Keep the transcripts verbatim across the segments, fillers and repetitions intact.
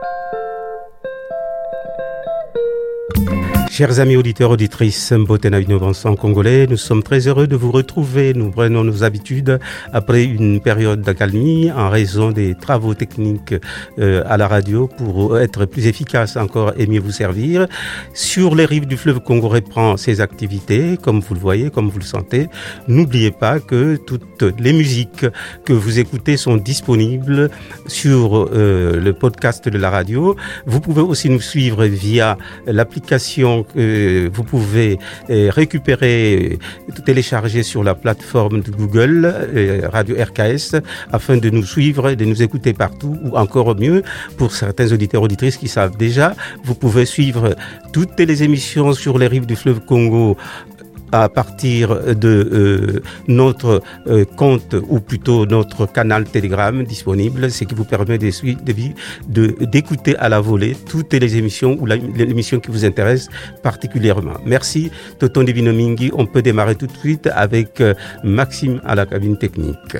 Chers amis auditeurs, auditrices, Mbotena Innovance en congolais, nous sommes très heureux de vous retrouver. Nous prenons nos habitudes après une période d'accalmie en raison des travaux techniques euh, à la radio pour être plus efficace encore et mieux vous servir. Sur les rives du fleuve Congo reprend ses activités, comme vous le voyez, comme vous le sentez. N'oubliez pas que toutes les musiques que vous écoutez sont disponibles sur euh, le podcast de la radio. Vous pouvez aussi nous suivre via l'application que vous pouvez récupérer, télécharger sur la plateforme de Google, Radio R K S, afin de nous suivre et de nous écouter partout, ou encore mieux, pour certains auditeurs auditrices qui savent déjà, vous pouvez suivre toutes les émissions sur les rives du fleuve Congo à partir de euh, notre euh, compte, ou plutôt notre canal Telegram disponible, ce qui vous permet de, de, de, d'écouter à la volée toutes les émissions ou la, l'émission qui vous intéresse particulièrement. Merci Toton Divino Mingi. On peut démarrer tout de suite avec euh, Maxime à la cabine technique.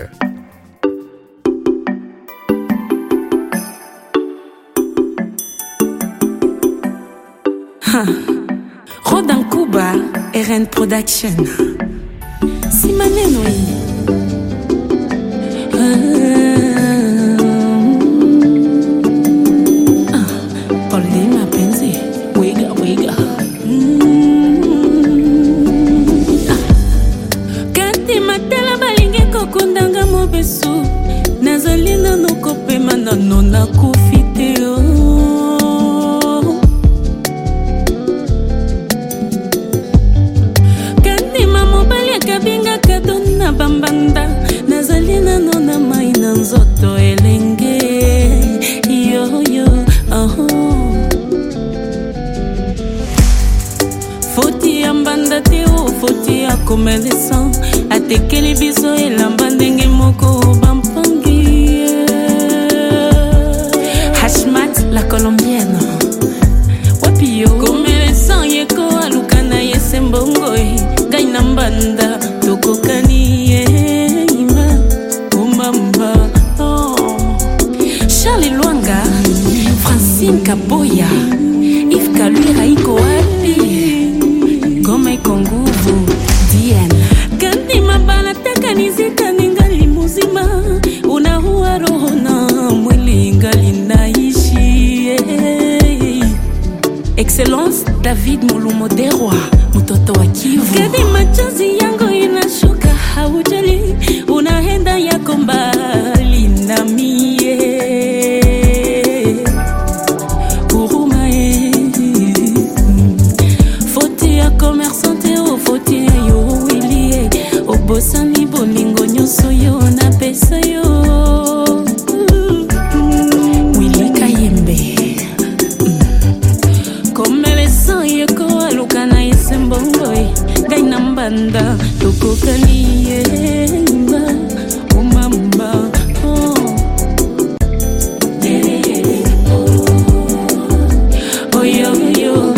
Huh. Rodan Kuba, R N Production. Si maneno hii. Ah, pole mapenzi. Wega wega. Kati matela balingi kokundanga mobesu. Nazalina no kopema na nona kufiteo. Bambanda nazalina nona maina nzoto elenge yo yo oh foti ambanda teo foti akomelesa atekeli biso elamba ndenge moko bampangi Hashmat la colombienne wapio komelesa yeko alukana yesembongo gaina mbanda tokokani Kaboya, Yves Kalwira iko wapi? Goma iko nguvu, Diane. Kandi mabala taka nizika ningali muzima. Unahua roho na mwili ingali naishi. Excellence David Mulumoderwa, mtoto wa Kivu. Kandi machozi yangu inashuka haujali. Unaenda yako mbali na mie. Bosani bolingo nyoso yo na pesa yo Willy Kayembe Komele san yeko alukana yesembongo Gaina mbanda tokokani yemba Umamba oh Oh yo yo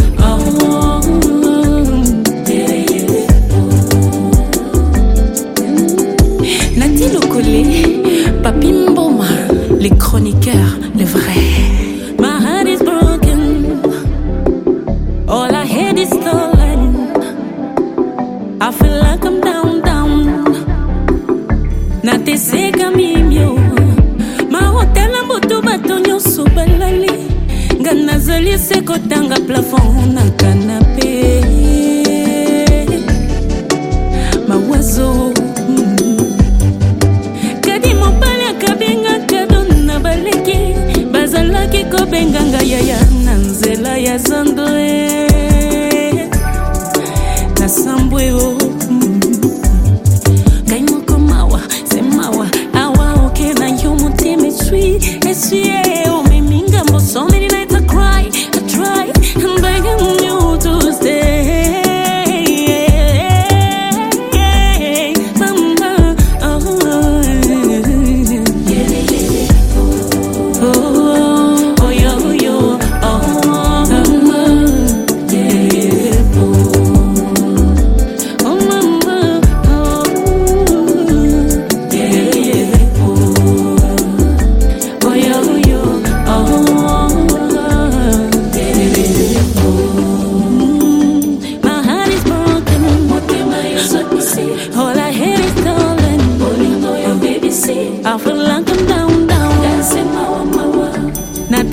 Papi Mboma, les chroniqueurs, les vrais. My heart is broken, all I had is stolen. I feel like I'm down, down. Nate sega mimyo, ma hotel amboto batonyo sobalali. Ganazali seko tanga plafond na canapé. Ma oiseau. Ko benganga yaya nanzela ya zandoe na sambwe o kaimo komawa semawa awa oke na yomutima sui esie o meminga mo so many nights I cry I try I'm begging you to stay mama oh yeah yeah oh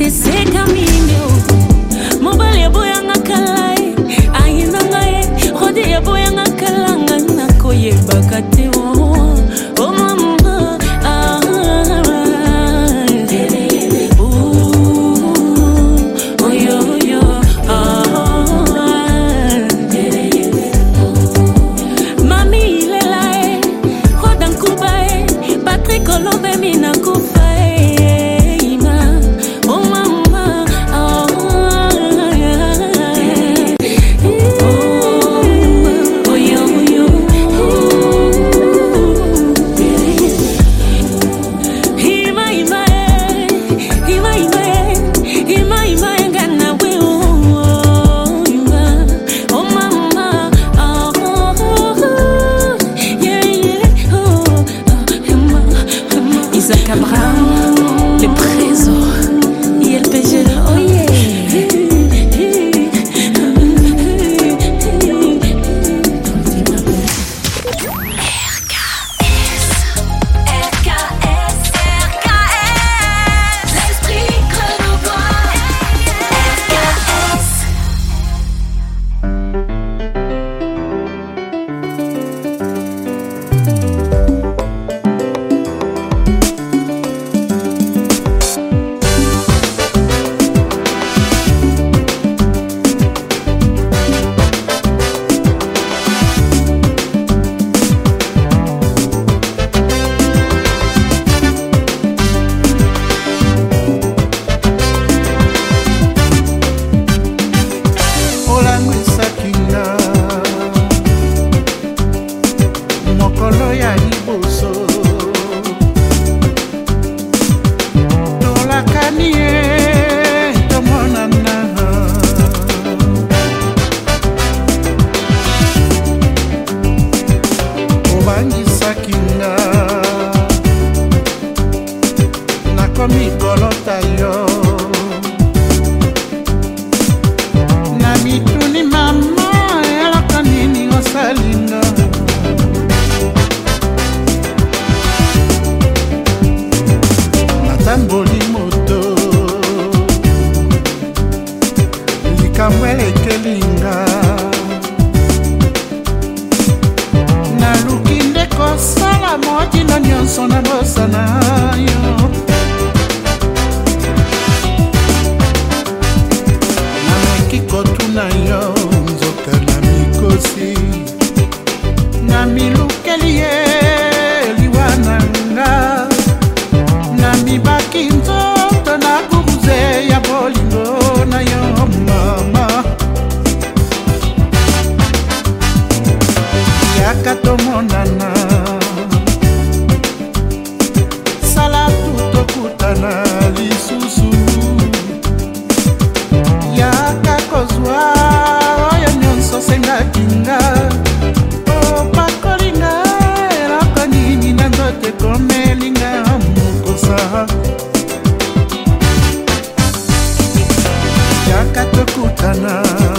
eseka mimio mobile boyanga kalai aina ngai rodi boyanga kalanga nakoye bakate o oh mama ah oh yo yo ah mami lelae rodan kubae Patrick Colombe mina kufae ima oh mama oh oh yo yo ima ima ima ima ima ima ngana we oh ima oh mama oh yeah yeah oh Isaac Abraham, le trésor, I L P G, oh yeah. L'esprit grenoblois. R K S. Olanguisakinga mokolo ya liboso tolakani ye tomonana obangisakinga nakomi kolota yo na mituni mama elaka nini osalinga natamboli moto likambo elekelinga naluki nde kosala mokino nyonso na bosana yo kotuna yo nzoka na mikosi na milukeli ye liwananga na mibaki nzoto na kubuze ya bolingo na yo mama yaka tomonana sala tutokutana lisusu yaka kozwa oyo nyonso sengakinga opakolinga eloko nini na nzoto ekomelinga mokosa yaka tokutana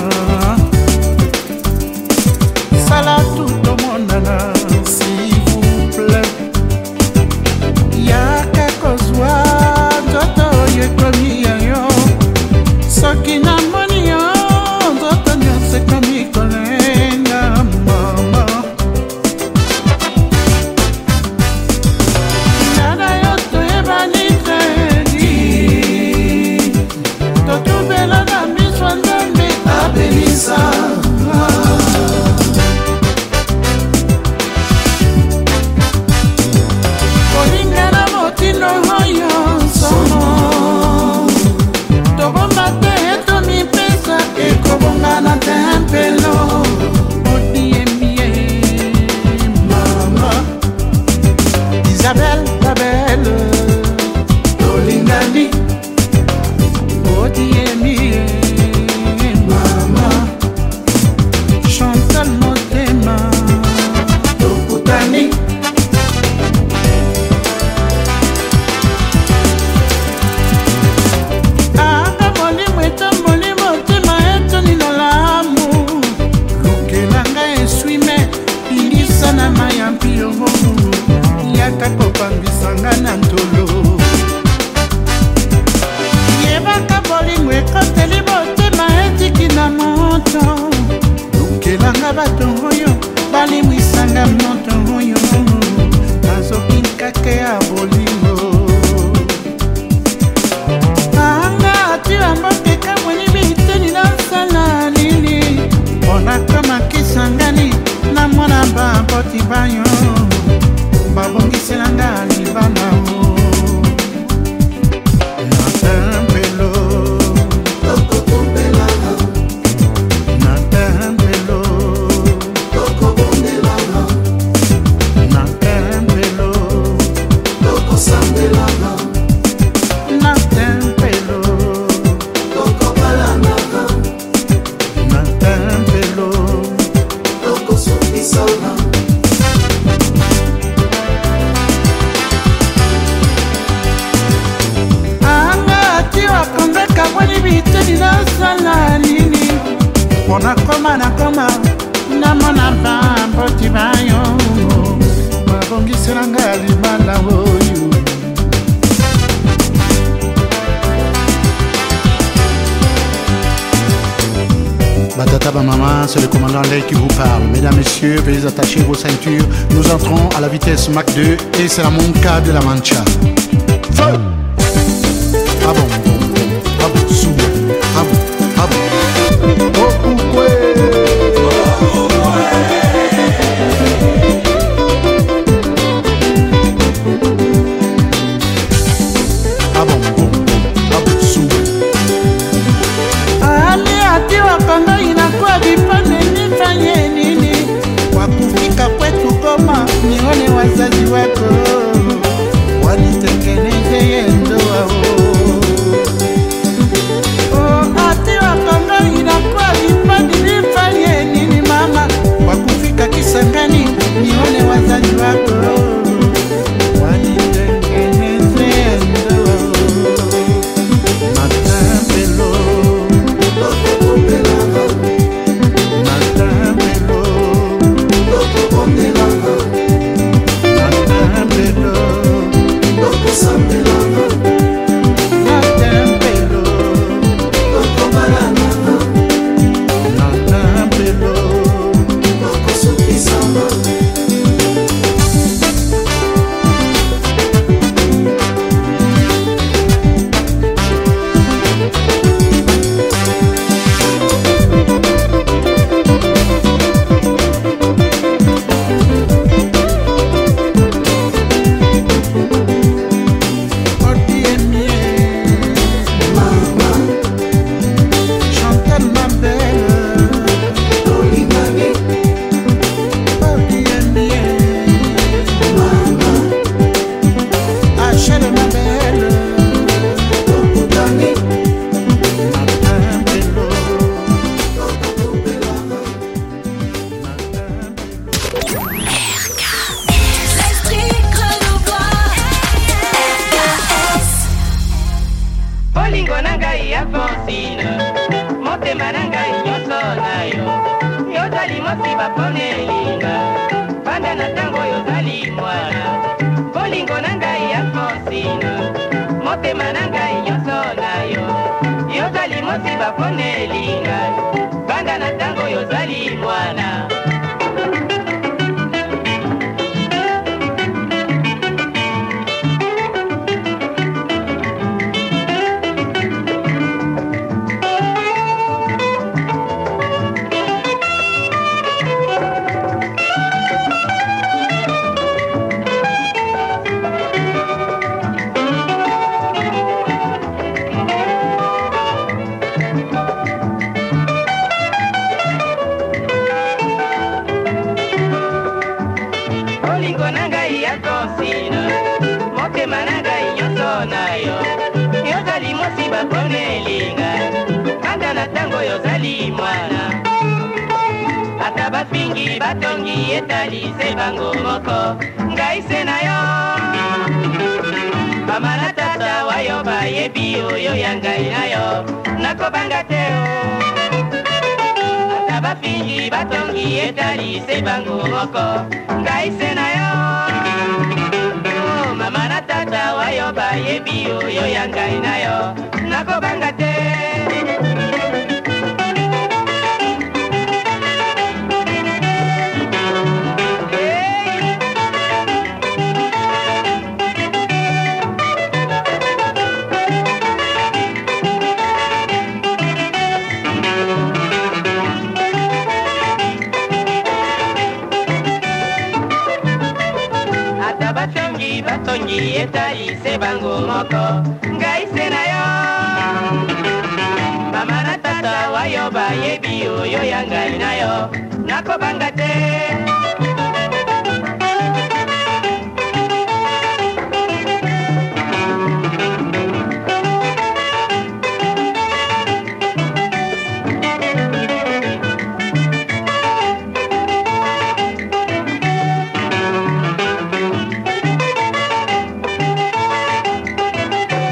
sala tutomonana s'il vous plaît yaka kozwa nzoto oyo ekomi yayo soki namoni yo nzoto nyonso ekomi kolenga mama nana yo toyebani tredi totubela na miso nzambe mpona koma na koma namona bamboti bayo babongiselanga libala oyo. Batata Bamama, c'est le commandant Lay qui vous parle. Mesdames, messieurs, veuillez attacher vos ceintures. Nous entrons à la vitesse Mach deux et c'est la Monca de la Mancha. Feu! Ah bon, bon, bon, ah bon, sous, ah bon, ah bon. Oh, oué! Oh, oué! Ah bon, bon, bon, ah bon, sous. Ali ati wakanga inakuwa vipande nifanye nini? Wakufika kwetu Goma nione wazazi wako wanitengeneze ndoa. Oh, ati wakanga inakuwa vipande nifanye nini mama? Wakufika Kisangani nione wazazi wako wanitengeneze ndoa. Matambelo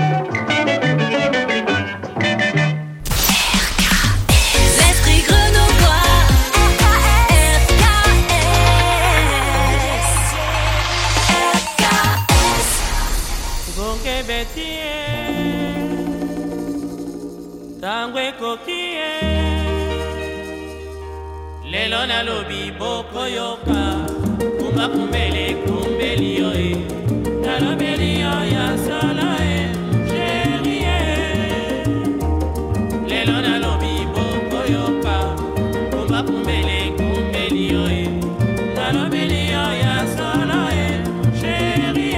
L'esprit Grenoble. Sangue kokie Lelo na lobi boko yoka Kumba kumbele kumbeli yoe Na lobeli ya sala e Chérie Lelo na lobi boko yoka Kumba kumbele kumbeli yoe Na lobeli ya sala e Chérie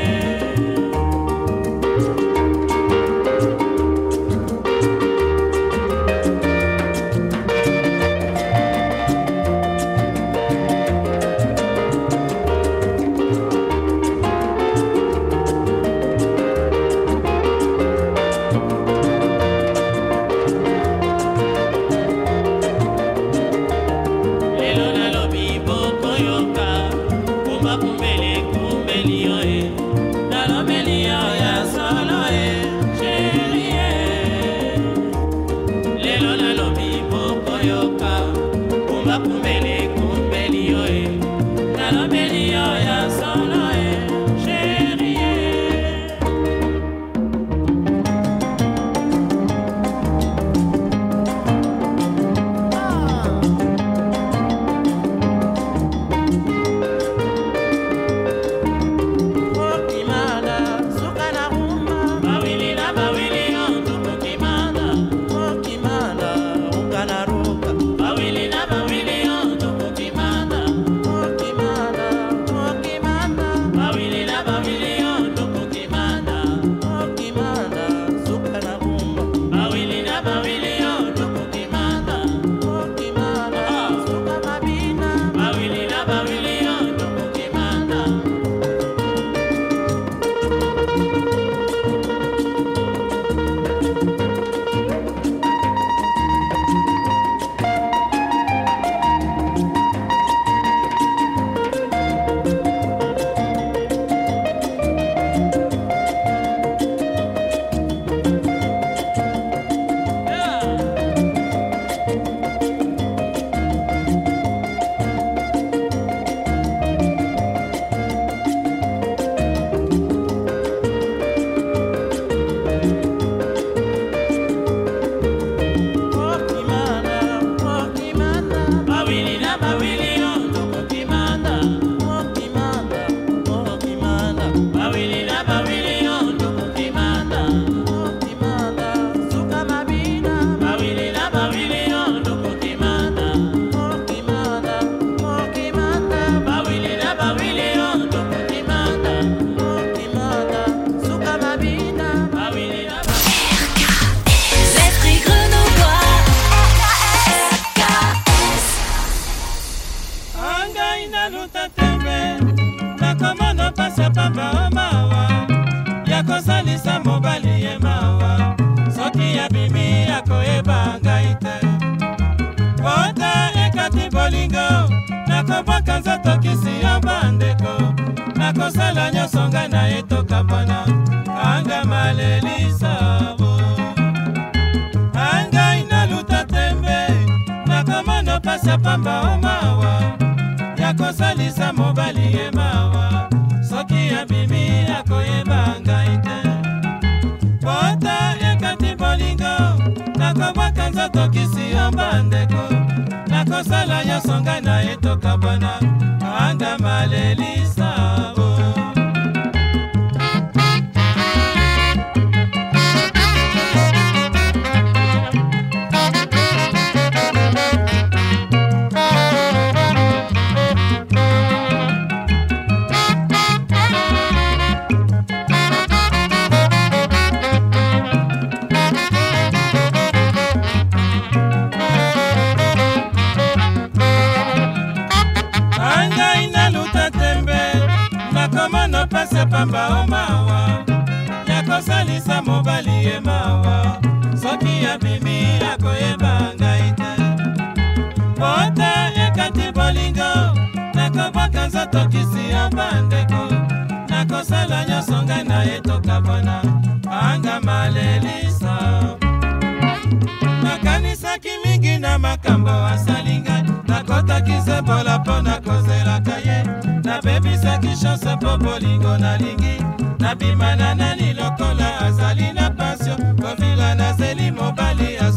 chance po bolingo na lingi na bimana nani lokola azali na passion kovila na zeli mobali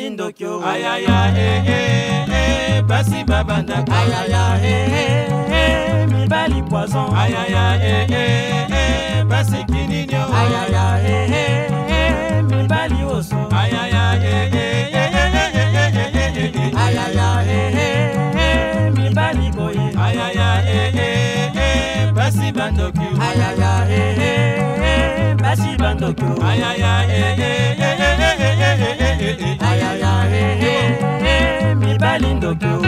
mibali ndokyo ayaya eh eh eh basi babanda ayaya eh eh eh mibali poison ayaya eh eh eh basi kininyo ayaya eh eh eh mibali oso ayaya eh eh eh ayaya eh eh mibali boye ayaya eh eh basi bandokyo ayaya eh eh basi bandokyo ayaya eh eh ayaya eh eh mibali ndokyo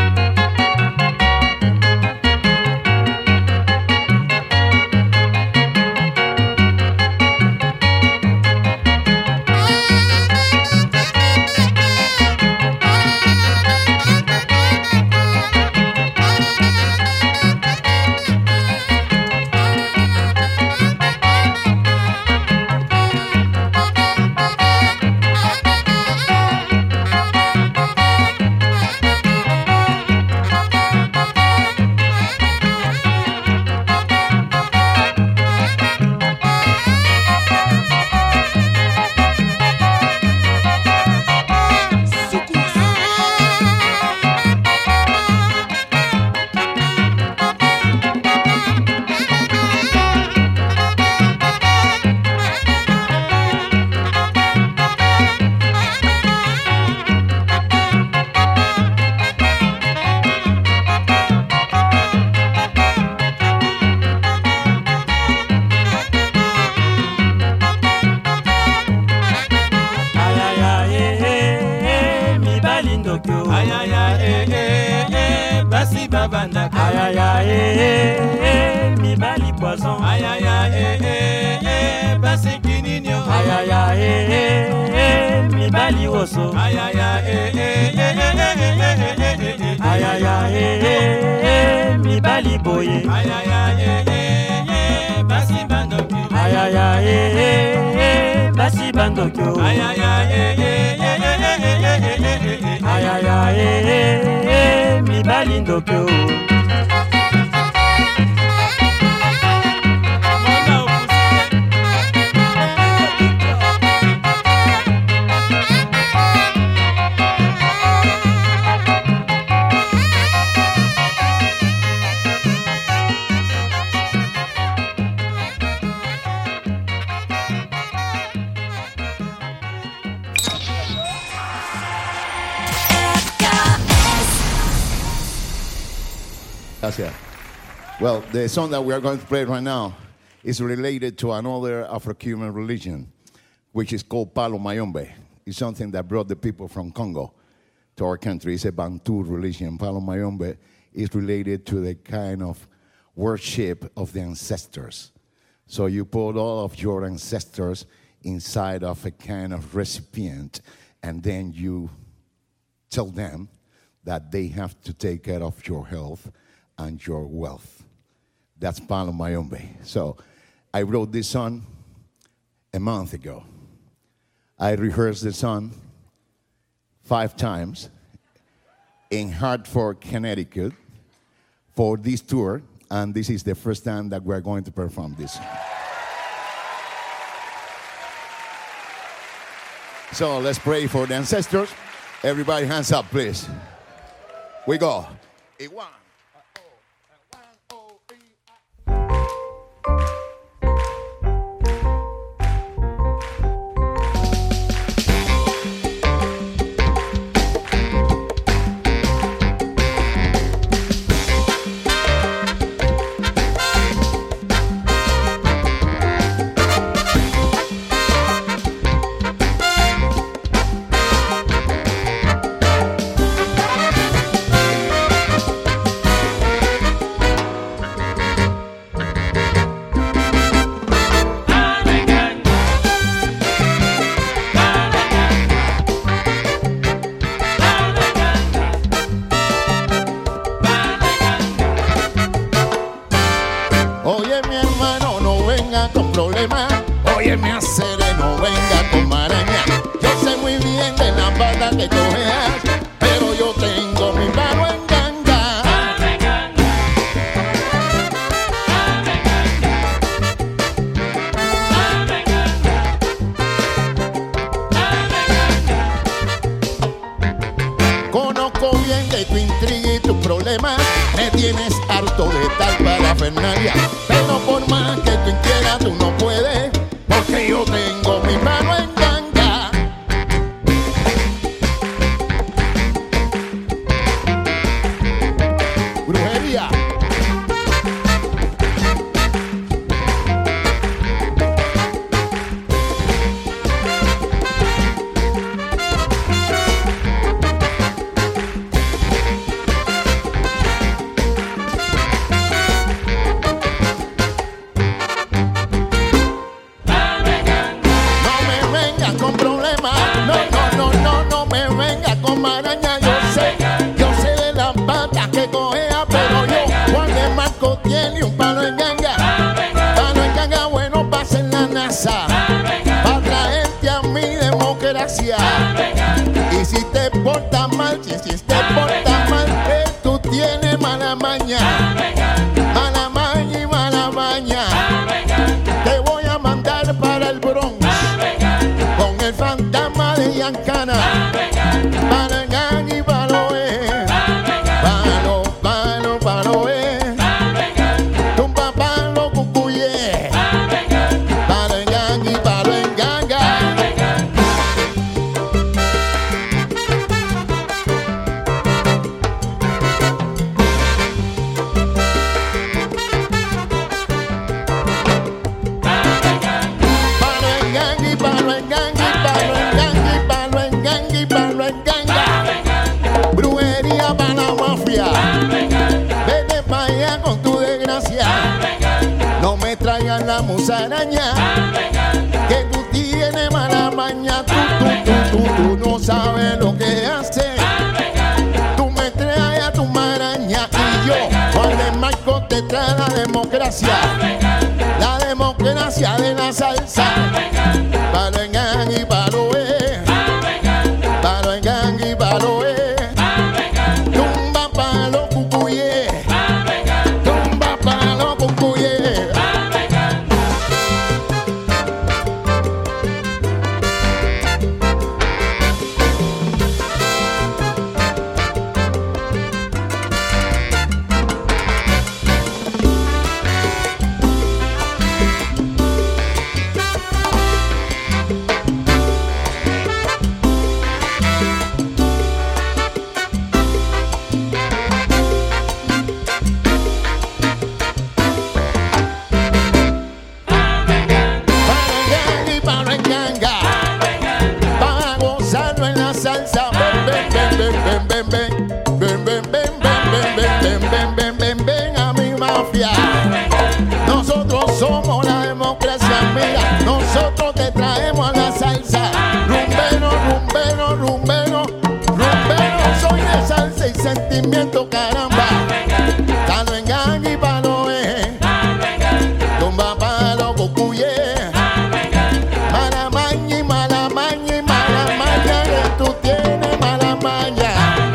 ayaya eh eh eh basi babanda ayaya eh eh eh mibali poison ayaya eh eh eh basi kininyo ayaya eh eh eh mibali oso ayaya eh eh eh ayaya eh eh mibali boye ayaya eh eh basi bandokyo ayaya eh eh basi bandokyo ayaya eh eh ayaya eh eh mibali ndokyo Gracias. Well, the song that we are going to play right now is related to another Afro-Cuban religion, which is called Palo Mayombe. It's something that brought the people from Congo to our country. It's a Bantu religion. Palo Mayombe is related to the kind of worship of the ancestors. So you put all of your ancestors inside of a kind of recipient, and then you tell them that they have to take care of your health and your wealth. That's Palo Mayombe. So I wrote this song a month ago. I rehearsed the song five times in Hartford, Connecticut for this tour, and this is the first time that we're going to perform this. So let's pray for the ancestors. Everybody hands up, please. We go. A one. Oye, me haceré, no venga con maraña. Yo sé muy bien de la bala que cojeas, pero yo tengo mi mano en ganga. casa para traerte a mi democracia. Y si te portas mal, si, si te portas mal, que tú tienes mala maña, mala maña y mala maña. Te voy a mandar para el Bronx con el fantasma de Yancana. Para el gang y para lo eh. Palo, palo, palo eh. Tumba palo cucuye. Para el gang y para el ganga. Palo en gang y palo en gang y palo en gang y palo en gang y palo en ganga. Brujería para la mafia. Vete para allá con tu desgracia. No me traigan la musaraña, que tú tienes mala maña. Tú, tú, tú, tú, tú no sabes lo que haces. Tú me traes a tu maraña y yo, Juan de Marco, te trae la democracia. La democracia de la salsa. Palo en gang y palo eh. Palo en gang y palo eh. Tumba palo cucuye. Tumba palo cucuye. Palo en ganga, para gozarlo en la salsa. Ven, ven, ven, ven, ven, ven, ven, ven, ven, ven, ven, ven, ven, ven, ven, ven a mi mafia. Nosotros somos la democracia, mira, nosotros te traemos a la salsa. Rumbero, rumbero, rumbero, rumbero, soy de salsa y sentimiento, caramba. Palo en ganga y palo eh. Tumba palo cucuye. Mala maña y mala maña y mala maña, que tú tienes mala maña.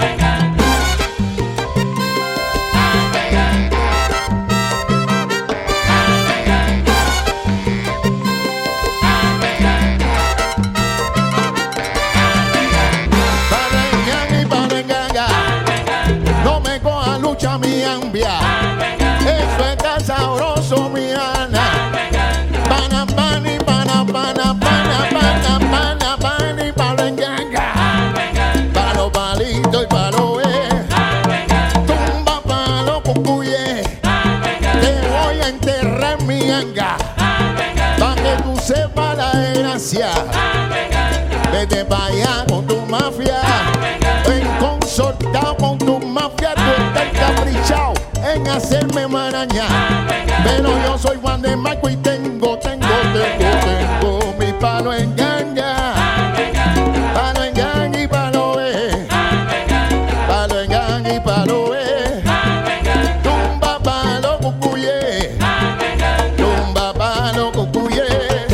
Para el gang y para el ganga, no me coja lucha mi ambia. Eso está sabroso mi Ana. Pana, pani, pana, pana, pana, pana, pana, pani, palo en ganga. Palo, palito y palo eh. Tumba palo cucuye. Te voy a enterrar mi ganga, pa' que tú sepas la desgracia. Vete pa' allá con tu mafia, en consortado con tu mafia. Tú estás caprichado en hacerme maraña, pero yo soy Juan de Marco y tengo, tengo, tengo, tengo mi palo en ganga. Palo en ganga y palo eh. Palo en ganga y palo eh. Tumba palo cucuye. Tumba palo cucuye.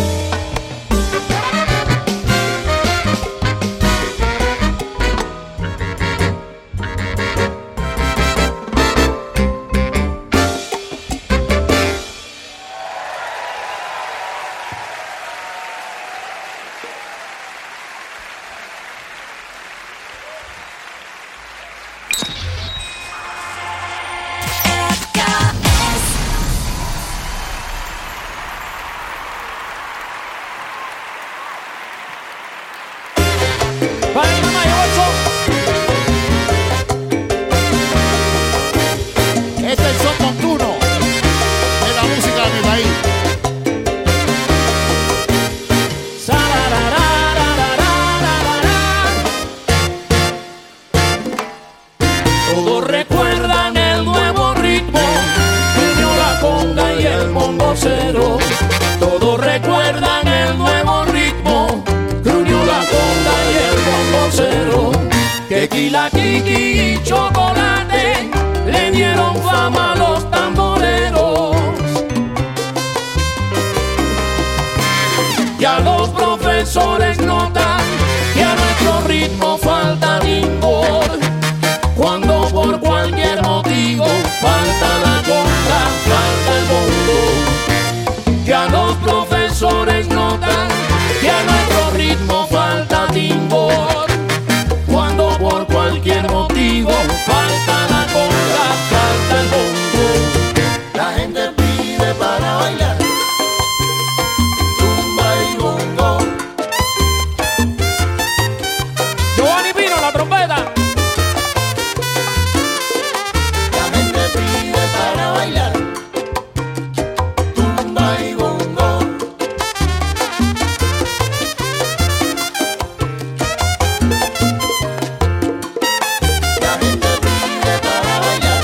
Para el Mayocho. Este es el son nocturno de la música de mi país. Todos recuerdan el nuevo ritmo, Junior la conga y el mongocero. Todos recuerdan el nuevo ritmo, Junior la conga y el mongocero. Que Kila Kiki y Chocolate le dieron fama a los tamboreros. Ya los profesores notan que a nuestro ritmo falta rigor. Cuando por cualquier motivo falta la conga, falta el bombo. Que a los profesores notan que a nuestro ritmo falta rigor. Cuando por cualquier motivo falta la conga, falta el bombo. La gente pide para bailar tumba y bongo. Giovanni Pino, la trompeta. La gente pide para bailar tumba y bongo. La gente pide para bailar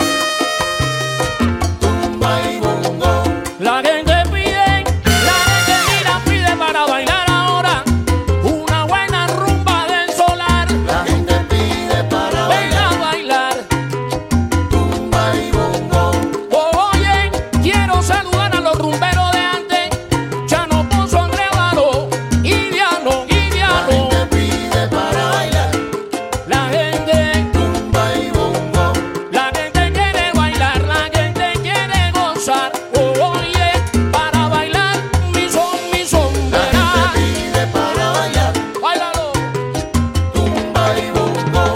tumba y bongo. La gente pide, la gente mira, pide para bailar ahora una buena rumba del solar. La gente pide para Venga bailar a bailar. tumba y bongo. Oh, oye, quiero saludar a los rumberos de antes. Chano Ponzo, Andrea Varo, Idiano, La Idiano. gente pide para bailar La gente, tumba y bongo. la gente quiere bailar, la gente quiere gozar. Oh, oye, para bailar mi son, mi son, La verá. gente pide para bailar Báilalo. tumba y bongo.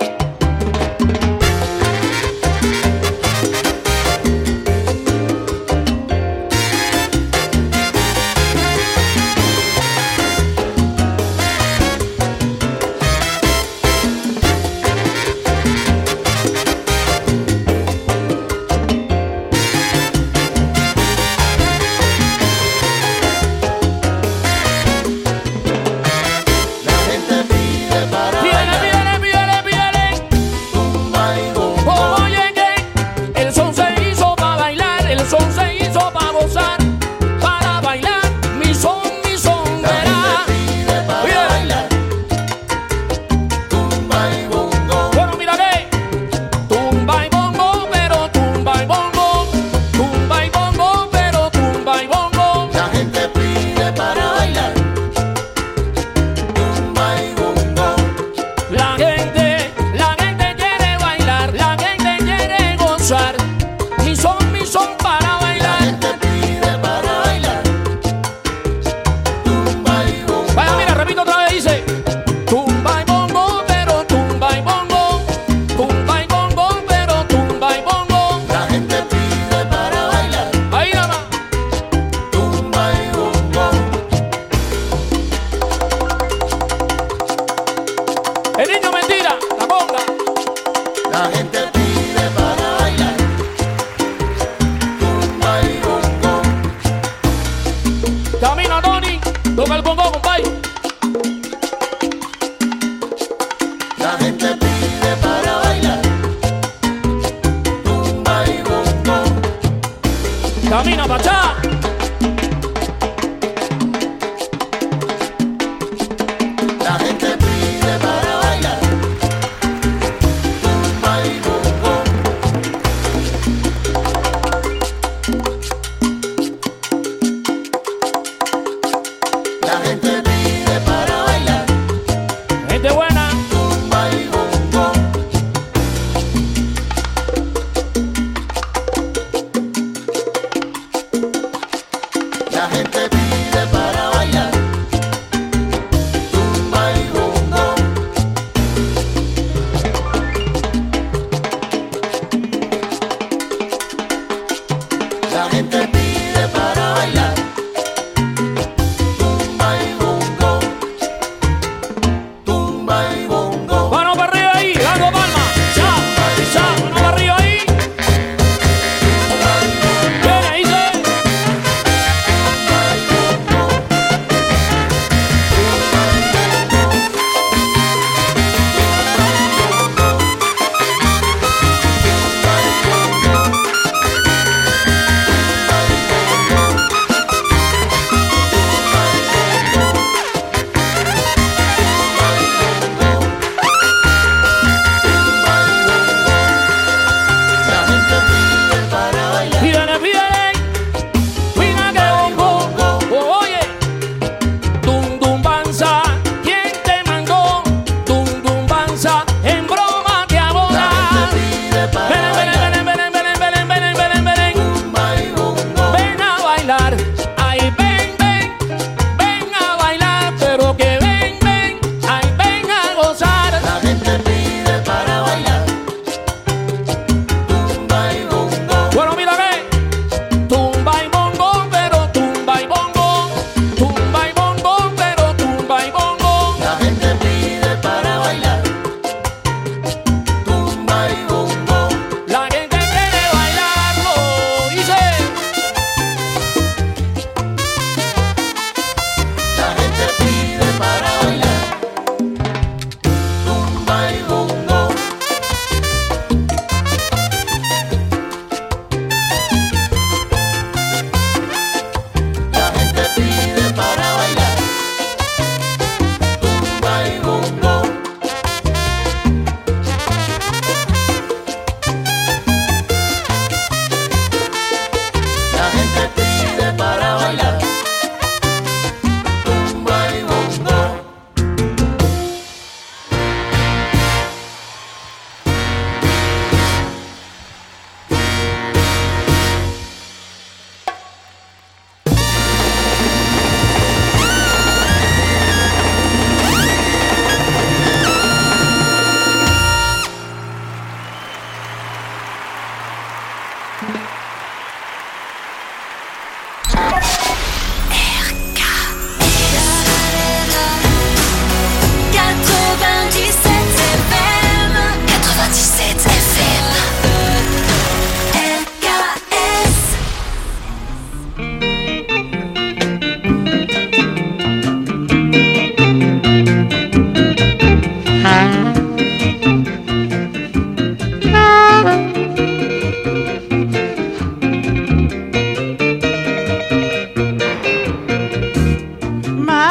La gente pide para Pídele, bailar pídele, pídele, pídele. tumba y bongo. Oh, oye, que el son se hizo para bailar, el son se hizo para gozar, para bailar mi son, mi son, La verá. gente pide para Bien. bailar tumba y bongo. Bueno, mira que tumba y bongo, pero tumba y bongo, tumba y bongo, pero tumba y bongo. La gente pide para bailar tumba y bongo. La gente, la gente quiere bailar, la gente quiere gozar, mi son, mi son para La bailar. gente pide para bailar tumba y bongo. Vaya, mira, repito otra vez, dice tumba y bongo, pero tumba y bongo, tumba y bongo, pero tumba y bongo. La gente pide para bailar Ahí nada más. tumba y bongo. El niño mentira, la conga. La gente pide para bailar tumba y bongo. Camina Tony, toca el bongo, compadre. La gente pide para bailar tumba y bongo. Camina Pachá. La gente pide para bailar tumba y bongo. La gente pide para bailar Gente buena. tumba y bongo. La gente pide para bailar tumba y bongo. La gente pide para bailar tumba y bongo. Tumba y bongo. Mano para arriba ahí, dando palma. Ya, ya, mano para arriba ahí. Viene, dice.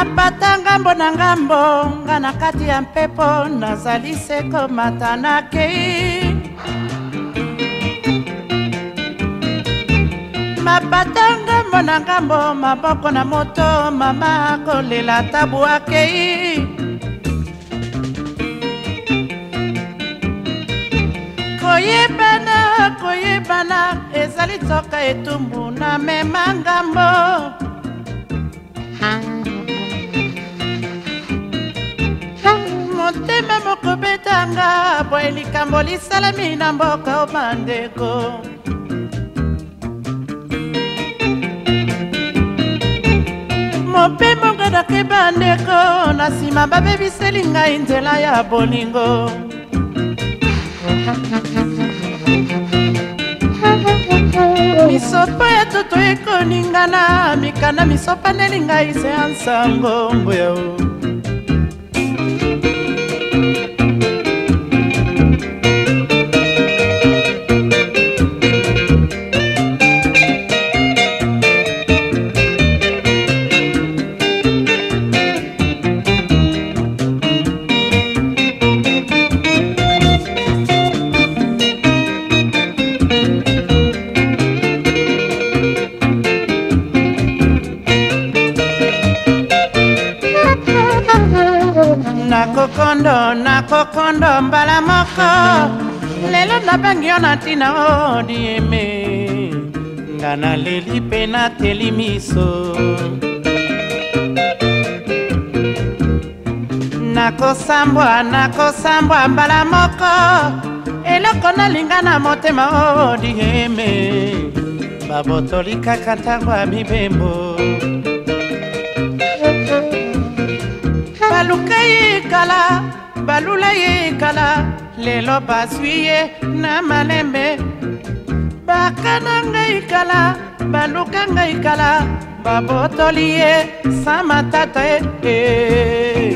mapata ngambo na ngambo nga na kati ya mpepo nazali se komata nakei mapata ngambo na ngambo maboko na moto mama kolela tabu akei koyebana koyebana ezali toka etumbu na mema ngambo motema moko betanga boye likambo lisalami na mboka o bandeko mope mongo dake bandeko na nsima babebiseli ngai nzela ya bolingo misopa ya toto ekoningana mikanda misopa neli ngai se ya nsango mboya o nakokondo nakokondo mbala moko lelo nabangi yo na ntina odieme nga naleli mpe nateli miso nakosambwa nakosambwa mbala moko eloko nalinga na motema odieme babotoli kaka ntango ya mibembo baluka yekala balula yekala lelo bazwi ye na malembe bakana ngai kala baluka ngai kala babotoli ye sa matata e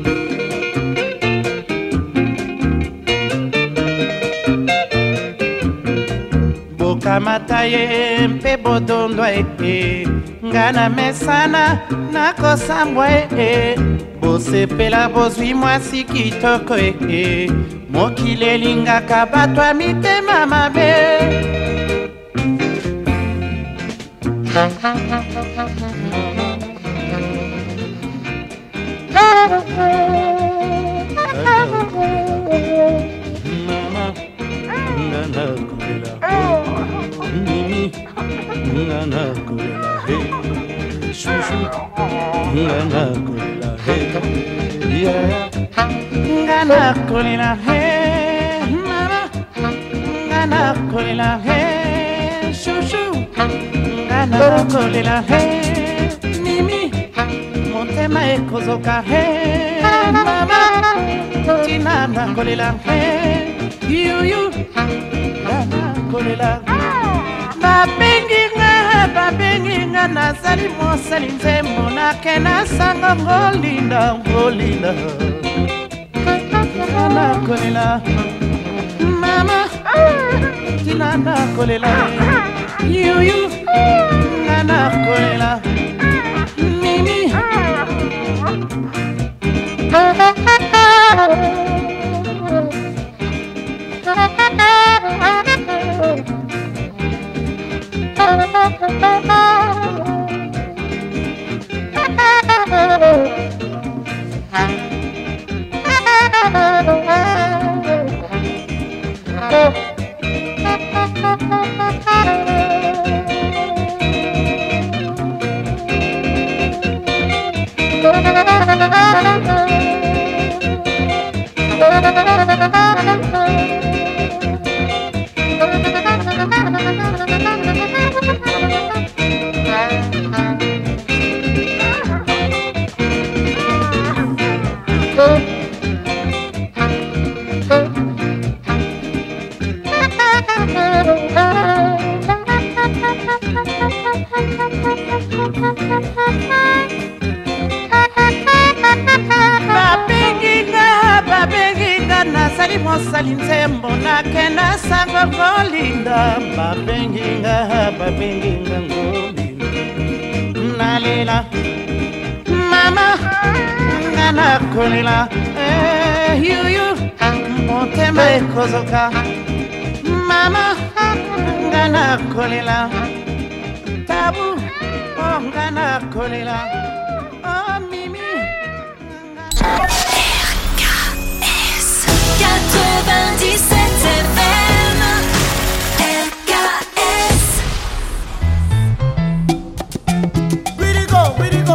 bokamata ye mpe bodondwa e nga na mesana nakosambwa e bosepela bozwi mwasi kitoko e mokili elingaka bato ya mitema mabe mama ngana kolela mimi ngana kolela he shushu ngana kolela he yeah ngana kolela he mama ngana kolela he shushu ngana kolela he mimi motema ekozoka he mama tina nakolela he yuyu ngana kolela babengi nga babengi nga nazali mosali nzembo nake nasanga ngolinda ngolinda nakolela mama tina nakolela yuyu nga nakolela mimi nazali mosali nzembo nakenda sango ngolinda babenginga babenginga ngolinda nalela mama ngana kolela eh yuyu motema ekozoka mama ngana kolela tabu oh ngana kolela oh mimi R K S quatre-vingt-dix-sept F M. R K S. Where it go? Where it go?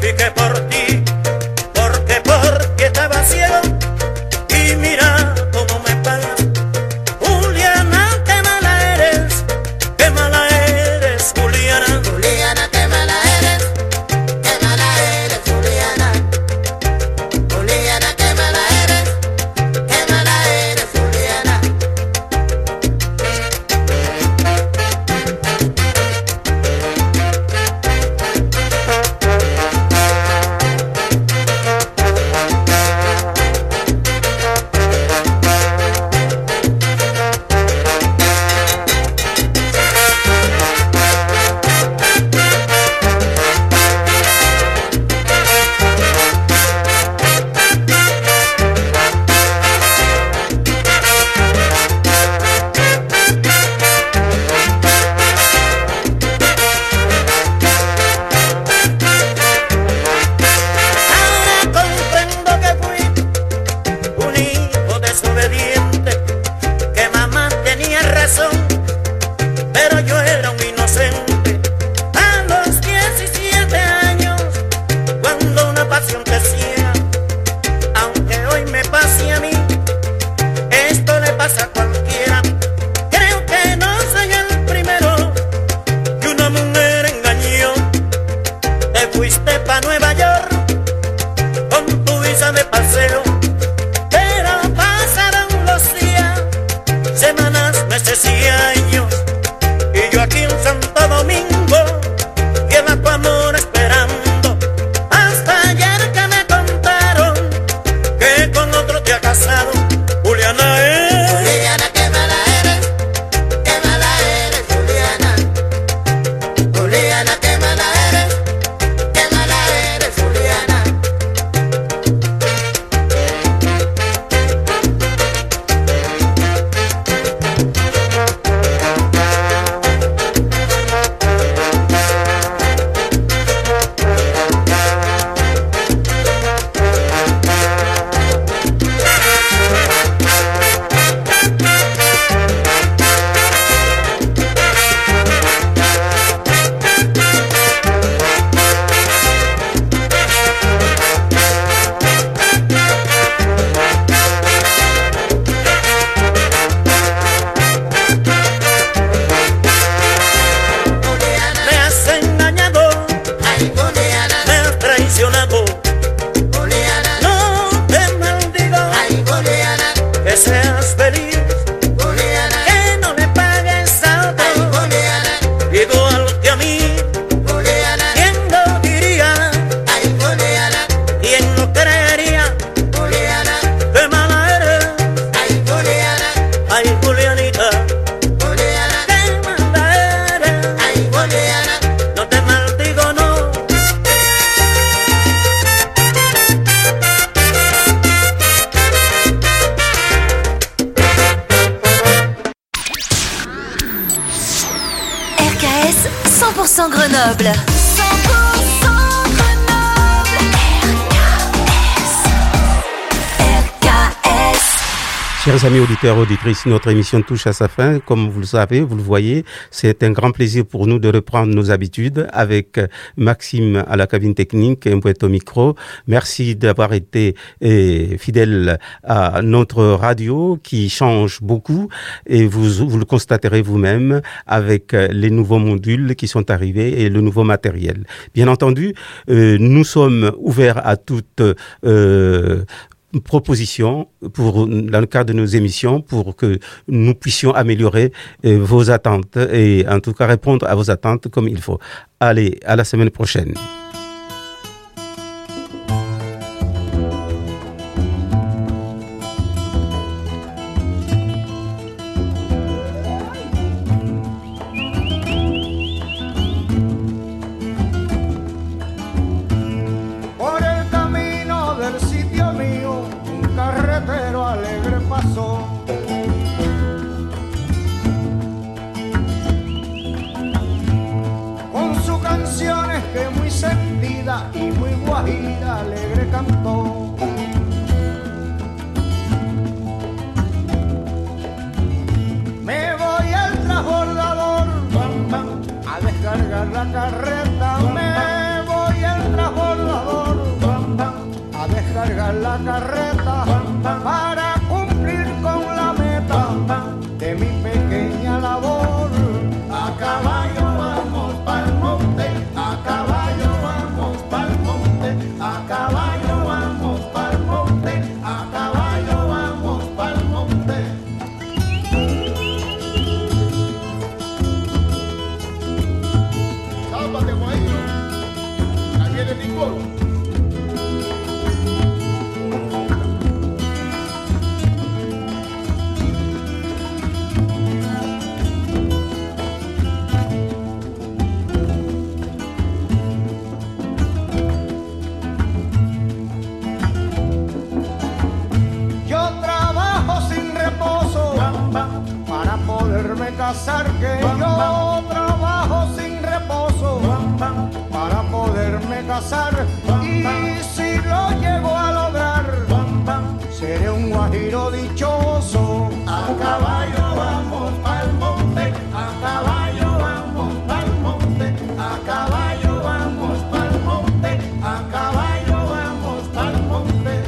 y que por ti, porque porque estaba ciego y mira cómo me pagas. Juliana, qué mala eres, qué mala eres, Juliana. Juliana, qué mala eres, qué mala eres, Juliana. Juliana, qué mala eres, qué mala eres, Juliana. Ahora comprendo que fui un hijo desobediente, que mamá tenía razón, pero yo era un inocente. A los diecisiete años, cuando una pasión te ciega, aunque hoy me pase a mí, esto le pasa a cualquiera. Creo que no soy el primero que una mujer engañó. Te fuiste pa' Nueva York con tu visa de paseo, pero pasaron los días, semanas, meses y años, y yo aquí en Santo Domingo, fiel a tu amor esperando, hasta ayer que me contaron que con otro te ha casado. Juliana es Juliana, qué mala eres, qué mala eres, Juliana. Juliana, qué mala eres, qué mala eres, Juliana. me has engañado, Ay, Juliana, me has traicionado. Juliana, No te maldigo, ay, Juliana, que seas feliz, Juliana, que no le pagues a otro, ay, Juliana, igual que a mí. Juliana, ¿Quién lo diría? ay, Juliana, ¿Quién lo creería? Juliana, ¡Qué mala eres! ay, Juliana, ¡Ay, Julianita! Juliana, ¡Qué mala eres! ay, Juliana. No te maldigo, no. R K S cent pour cent Grenoble. cent pour cent Grenoble. R K S. R K S. Chers amis auditeurs et auditrices, notre émission touche à sa fin. Comme vous le savez, vous le voyez, c'est un grand plaisir pour nous de reprendre nos habitudes avec Maxime à la cabine technique et Mbouette au micro. Merci d'avoir été eh, fidèle à notre radio qui change beaucoup et vous, vous le constaterez vous-même avec les nouveaux modules qui sont arrivés et le nouveau matériel. Bien entendu, euh, nous sommes ouverts à toute euh, propositions pour, dans le cadre de nos émissions pour que nous puissions améliorer euh, vos attentes et en tout cas répondre à vos attentes comme il faut. Allez, à la semaine prochaine. Por el camino del sitio mío, un carretero alegre pasó. Con sus canciones que muy sentida y muy guajira alegre cantó. Me voy al transbordador a descargar la carreta. Me voy al transbordador cargar la carreta para cumplir con la meta de mi pequeña labor. A caballo vamos pa'l monte, a caballo vamos pa'l monte, a caballo vamos pa'l monte, a caballo vamos pa'l monte. Sálvate, guayito, ahí viene Nicolo. Para poderme casar, que yo trabajo sin reposo para poderme casar, y si lo llego a lograr seré un guajiro dichoso. A caballo vamos pa'l monte, a caballo vamos pa'l monte, a caballo vamos pa'l monte, a caballo vamos pa'l monte.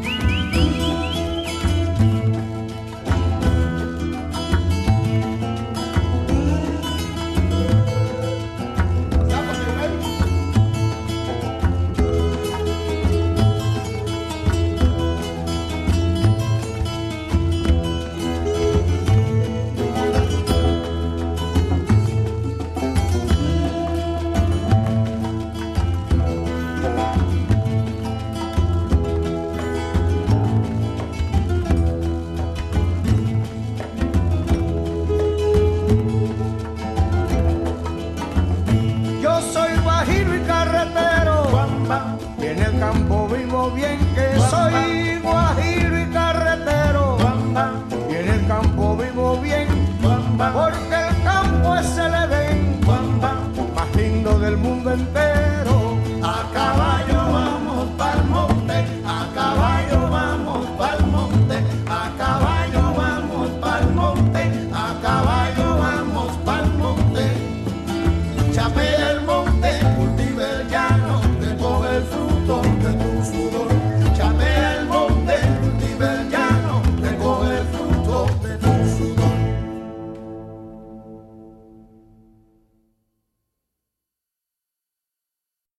Bien que soy guajiro y carretero, y en el campo vivo bien, porque el campo es el Edén más lindo del mundo.